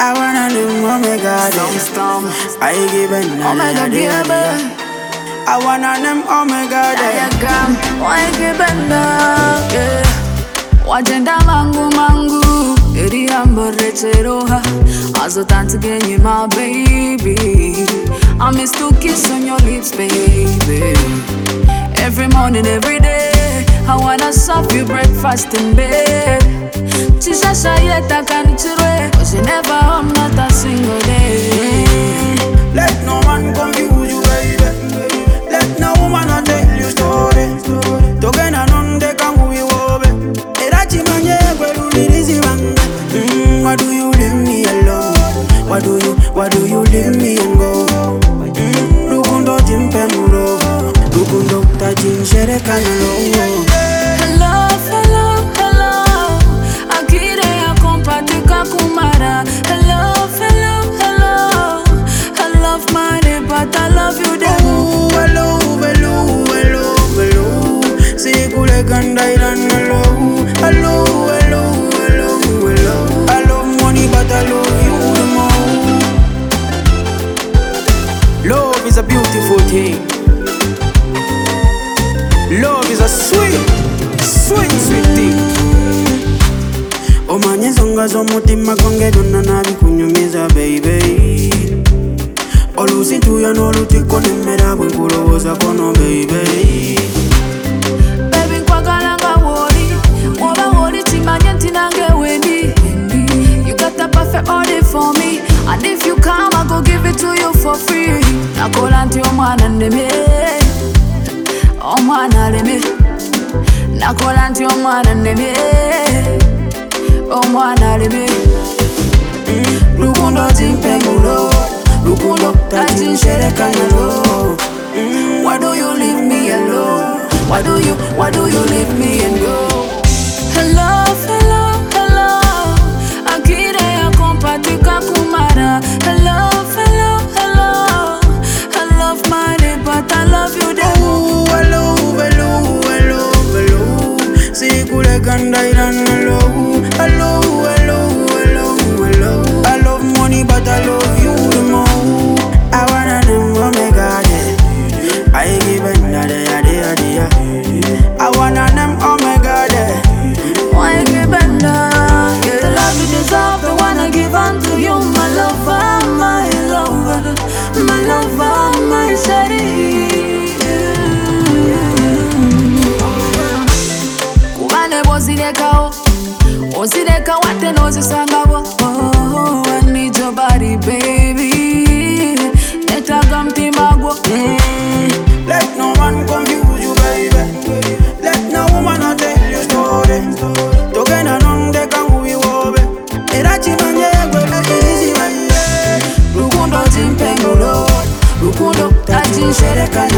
I wanna know Omega Storm. I give it Omega baby. I wanna them Omega Diagram. Why give it Wajenda mangu Eri ambore cheroha Azo tanto genye my baby I miss to kiss on your lips baby. Every morning, every day I wanna serve you breakfast in bed. Chisha yeta kanichirwe cause you never home not a single day. Let no man confuse you baby. Let no woman not tell you story. Togena nonde kangu iwobe. Erachi manye kwelu lirizi wanga. Why do you leave me alone? Why do you leave me and go? Lukundo jimpe mulo. Lukundo tajin shere kanalo. Hello, hello, hello. Akire ya kompatika kumara. Hello, hello, hello. I love money but I love you demo. Hello, hello, hello, hello. Sikule kanda ilan hello. Hello, hello, hello, hello. I love money but I love you the more. Love is a beautiful thing. Love is a sweet, sweet, sweet thing. Omanye zonga zomutima gwange donna nabi kunyumiza baby. Olusintuya n'olutiko nemmera bwe nkulowooza kono baby. Baby nkwagala nga woli. Woba woli kimanye nti nange wendi. You got the perfect order for me. And if you come I go give it to you for free. Nakola nti omwana nneme. Omwana leme. Nakola nti omwana nneme. Omwana leme. Lukundo timpe mulo. Lukundo tajin shere kanalo. Why do you leave me alone? Why do you leave me and go? Hello, hello, hello. Akire ya kompatika kumara. Hello, hello, hello. I love money but I love you demo. Hello, hello, hello, hello. Sikule kanda ilan hello. Hello, hello, hello, hello. I love money but I love you the more. I wanna them Omega I give it I wanna them Omega Why give it the love you deserve, the one I give unto you, my lover, my lover, my lover, my shady. Kubane bozilekao, ozileka wate nozisangabo. Oh, I need your body, baby. Netaga mtima gwo. Let no man confuse you baby. Let no woman not tell you story. Togena nonde kangu iwobe. Erachi manye kwelu lirizi wanga. Lukundo timpe mulo. Lukundo tajin shere kanalo.